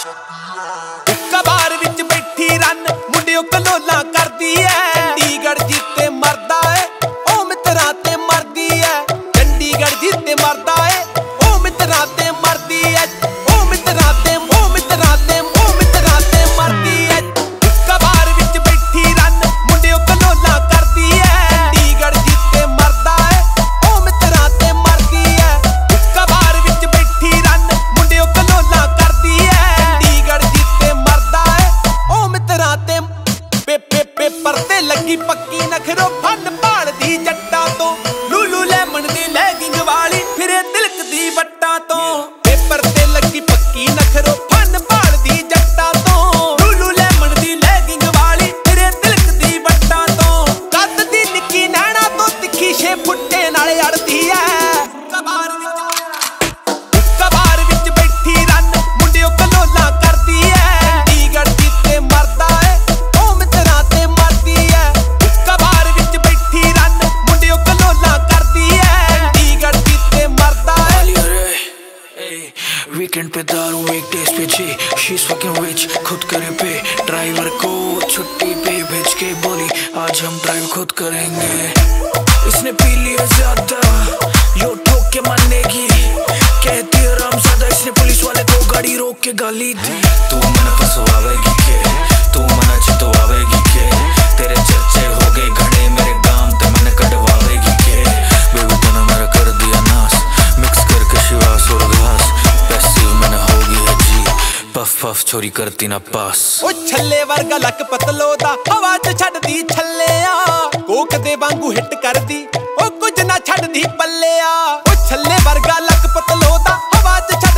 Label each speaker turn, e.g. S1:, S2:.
S1: कबार विच बैठी रन मुंडियों कलोला करदी है। चंडीगढ़ जीते मरदा है ओ मित्रा ते मरदी है। चंडीगढ़ जीते मरदा है ओ मित्रा ते मरदी है। ओ मित्रा ते ओ मित्रा ते ओ मित्रा ते मरदी है। कबार विच बैठी रन मुंडियों कलोला करदी है। चंडीगढ़ जीते मरदा है ओ मित्रा ते मरदी है। कबार विच बैठी रन मुंडियों कलोला करदी है। चंडीगढ़ जीते मरदा है ओ मित्रा ते पेपर ते लगी पक्की नखरो फन भालदी जट्टां तो। लूलू लेमन दी लैगिंग वाली फिरे तिलकदी वट्टां तो। पेपर ते लगी पक्की नखरो फन भालदी जट्टां तो। लूलू लेमन दी लैगिंग वाली फिरे तिलकदी वट्टां तो। कद दी निक्की नैना तो तिखी 6 फुट्टे नाल अड़दी है। कबार विच बैठी रन मुंडियों कलोला करदी है। चंडीगढ़ जीते मरदा है ओ मित्रा ते मरदी है। कबार विच बैठी रन मुंडियों कलोला करदी है। चंडीगढ़ जीते मरदा है।
S2: वीकेंड पे दारू वीकडेज पे जी शी's fucking rich खुद करे पे ड्राइवर को छुट्टी पे भेज के बोली आज हम ड्राइव खुद करेंगे। इसने पी लिया ज्यादा यो ठोक के मानेगी कहती है रामज़ादा। इसने पुलिस वाले को गाड़ी रोक के गाली दी। तू मन फसवावेगी के तू मन चितवावेगी के तेरे चर्चे हो गए घड़े मेरे गांव ते मन कटवावेगी के। बेबी तूने मेरा कर दिया नाश मिक्स करके शिवास और घास। पैसिव मैंने होगी है जी पफ पफ छोरी करती ना पास।
S1: ओ छल्ले वर्गा लक पतलो दा हवा च छड्डदी छल्लेआ। कोक दे वांगू हिट करदी ओ कुछ ना छड्डदी पल्लेआ। ओ छल्ले वर्गा लक पतलो दा हवा च